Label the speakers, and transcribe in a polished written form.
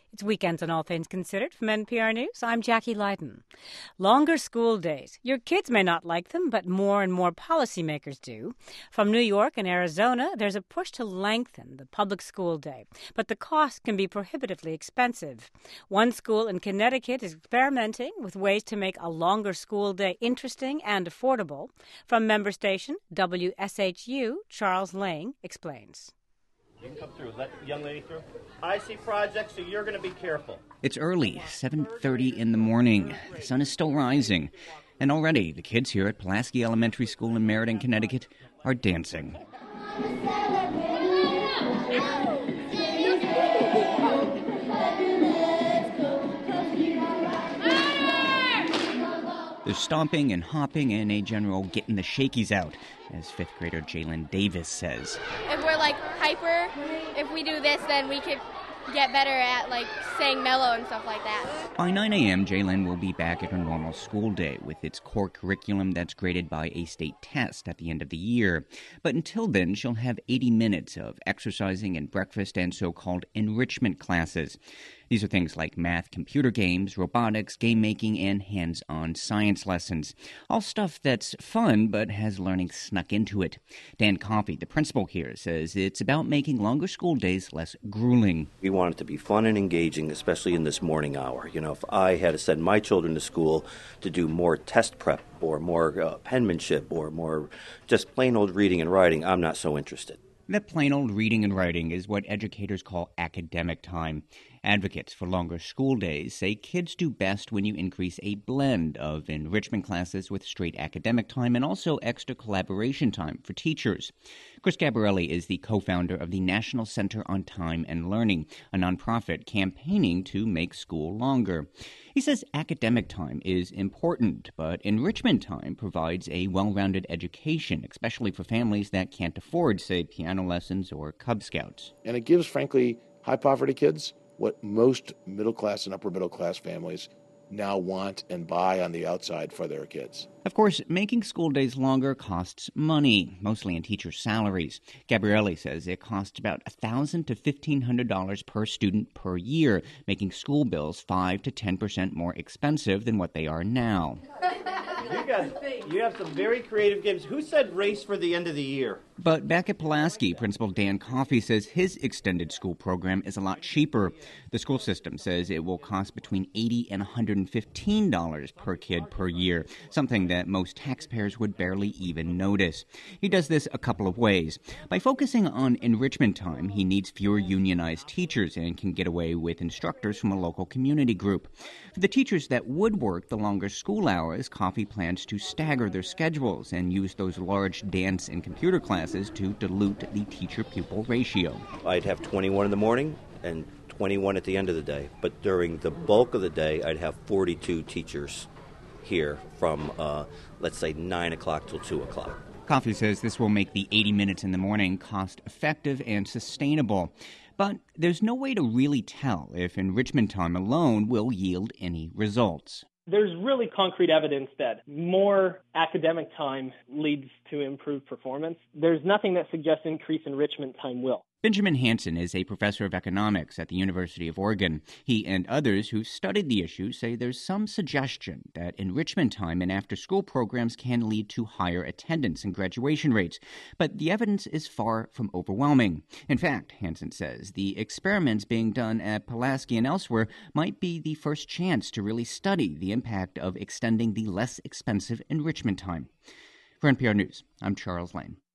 Speaker 1: It's Weekends on All Things Considered from NPR News. I'm Jackie Leiden. Longer school days. Your kids may not like them, but more and more policymakers do. From New York and Arizona, there's a push to lengthen the public school day, but the cost can be prohibitively expensive. One school in Connecticut is experimenting with ways to make a longer school day interesting and affordable. From member station WSHU, Charles Lang explains.
Speaker 2: You can come through. Let the young lady through. I see projects, so you're going to be careful.
Speaker 3: It's early, 7:30 in the morning. The sun is still rising. And already, the kids here at Pulaski Elementary School in Meriden, Connecticut, are dancing. There's stomping and hopping and a general getting the shakies out, as fifth grader Jalen Davis says.
Speaker 4: If we're hyper, if we do this, then we could get better at saying mellow and stuff like that.
Speaker 3: By 9 a.m., Jalen will be back at her normal school day with its core curriculum that's graded by a state test at the end of the year. But until then, she'll have 80 minutes of exercising and breakfast and so-called enrichment classes. These are things like math, computer games, robotics, game making, and hands-on science lessons. All stuff that's fun, but has learning snuck into it. Dan Coffey, the principal here, says it's about making longer school days less grueling.
Speaker 5: We want it to be fun and engaging, especially in this morning hour. If I had to send my children to school to do more test prep or more penmanship or more just plain old reading and writing, I'm not so interested.
Speaker 3: That plain old reading and writing is what educators call academic time. Advocates for longer school days say kids do best when you increase a blend of enrichment classes with straight academic time and also extra collaboration time for teachers. Chris Gabrielli is the co-founder of the National Center on Time and Learning, a nonprofit campaigning to make school longer. He says academic time is important, but enrichment time provides a well-rounded education, especially for families that can't afford, say, piano lessons or Cub Scouts.
Speaker 6: And it gives, frankly, high-poverty kids what most middle-class and upper-middle-class families now want and buy on the outside for their kids.
Speaker 3: Of course, making school days longer costs money, mostly in teachers' salaries. Gabrielli says it costs about $1,000 to $1,500 per student per year, making school bills 5 to 10% more expensive than what they are now.
Speaker 2: You have some very creative games. Who said race for the end of the year?
Speaker 3: But back at Pulaski, Principal Dan Coffey says his extended school program is a lot cheaper. The school system says it will cost between $80 and $115 per kid per year, something that most taxpayers would barely even notice. He does this a couple of ways. By focusing on enrichment time, he needs fewer unionized teachers and can get away with instructors from a local community group. For the teachers that would work the longer school hours, Coffey plans to stagger their schedules and use those large dance and computer classes to dilute the teacher-pupil ratio.
Speaker 5: I'd have 21 in the morning and 21 at the end of the day, but during the bulk of the day, I'd have 42 teachers here from, let's say, 9 o'clock till 2 o'clock.
Speaker 3: Coffey says this will make the 80 minutes in the morning cost-effective and sustainable. But there's no way to really tell if enrichment time alone will yield any results.
Speaker 7: There's really concrete evidence that more academic time leads to improved performance. There's nothing that suggests increased enrichment time will.
Speaker 3: Benjamin Hansen is a professor of economics at the University of Oregon. He and others who studied the issue say there's some suggestion that enrichment time and after-school programs can lead to higher attendance and graduation rates. But the evidence is far from overwhelming. In fact, Hansen says, the experiments being done at Pulaski and elsewhere might be the first chance to really study the impact of extending the less expensive enrichment time. For NPR News, I'm Charles Lane.